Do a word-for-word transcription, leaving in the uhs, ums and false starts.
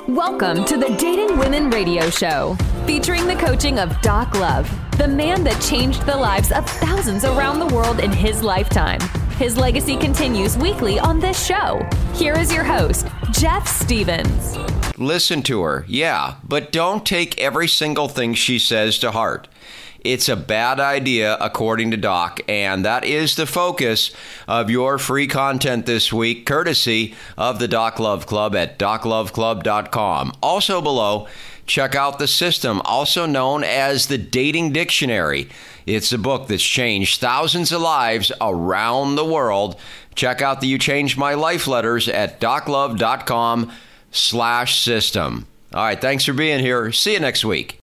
Welcome to the Dating Women Radio Show, featuring the coaching of Doc Love, the man that changed the lives of thousands around the world in his lifetime. His legacy continues weekly on this show. Here is your host, Jeff Stevens. Listen to her, yeah, but don't take every single thing she says to heart. It's a bad idea, according to Doc, and that is the focus of your free content this week, courtesy of the Doc Love Club at doc love club dot com. Also below, check out The System, also known as the Dating Dictionary. It's a book that's changed thousands of lives around the world. Check out the You Changed My Life letters at doc love dot com slash system. All right, thanks for being here. See you next week.